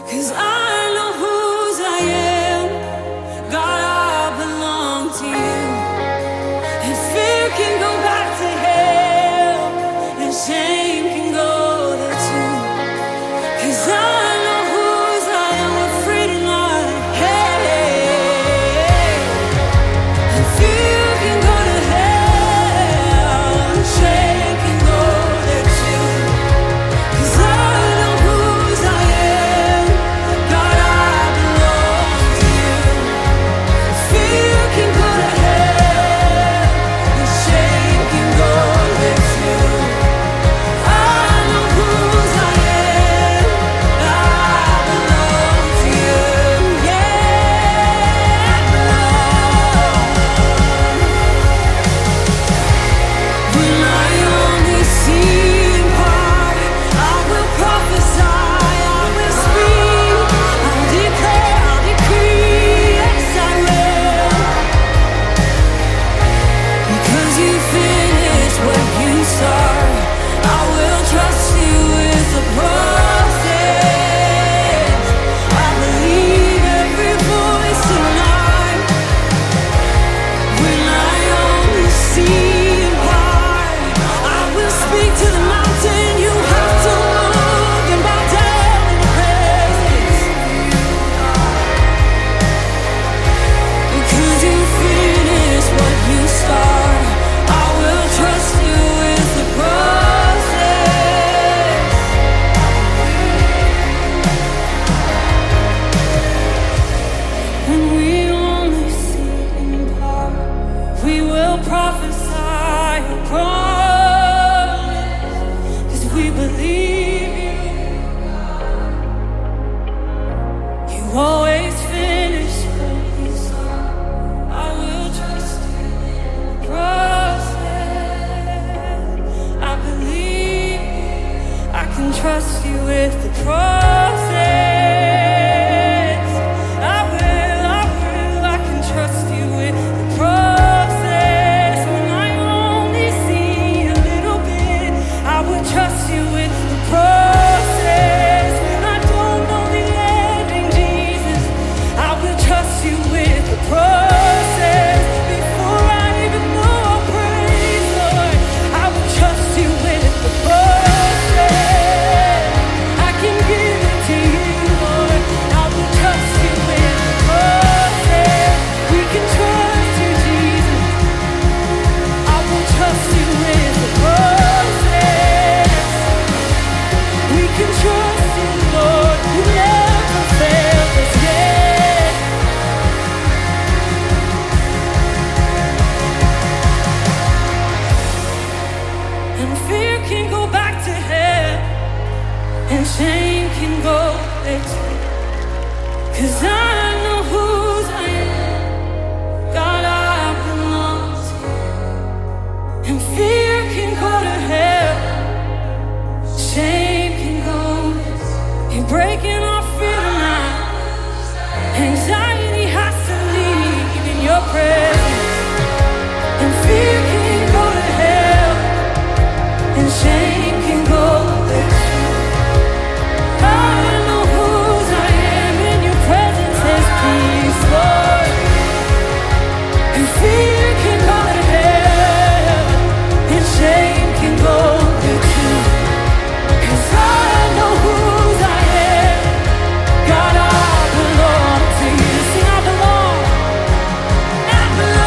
'Cause I know whose I am. God, I belong to you. And fear can go back to hell, and shame can go there too. 'Cause I know whose I am. We're free tonight. Hey, and fear can go to hell, and shame can go there too. 'Cause I know whose I am. God, I belong to you. Fear can go to hell, and shame can go there too. I know whose I am. I belong to you. Yeah, I belong. When I only see in part, I will prophesy, I will speak, I'll declare, I'll decree, yes I will. Because you finish what you start, I will trust you with the process. I believe every voice tonight. When I only see in part, I will speak to the mountain. You have to move and bow down in your presence. Because you finish what you start, I will trust you with the process. When we only see in part, we will prophesy and promise. 'Cause we believe you. You always finish what you start. I will trust you in the process. I believe you. I can trust you with the process. I can trust you with the process. When I only see a little bit, I will trust you with the process. When I don't know the ending, Jesus, I will trust you with the process. Before I even know I'll praise, Lord, I will trust you with the process. I can give it to you, Lord. I will trust you with the process. We can trust you, Jesus. I will trust you with the process. We can trust you, Lord. You never failed us yet. And fear can go back to hell, and shame can go there too. 'Cause I know whose I am. God, I belong to you. And fear can go to hell, shame can go there too. You're breaking off fear tonight. Anxiety has to leave in your presence. And fear can go to hell, and shame can go there too. I know whose I am. In your presence there's peace, Lord. And fear can go to hell, and shame can go there too. 'Cause I know whose I am. God, I belong to you. Sing, I belong. I belong.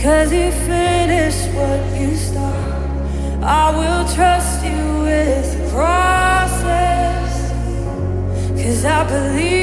'cause you finished what you start. I will trust you with the process, 'cause I believe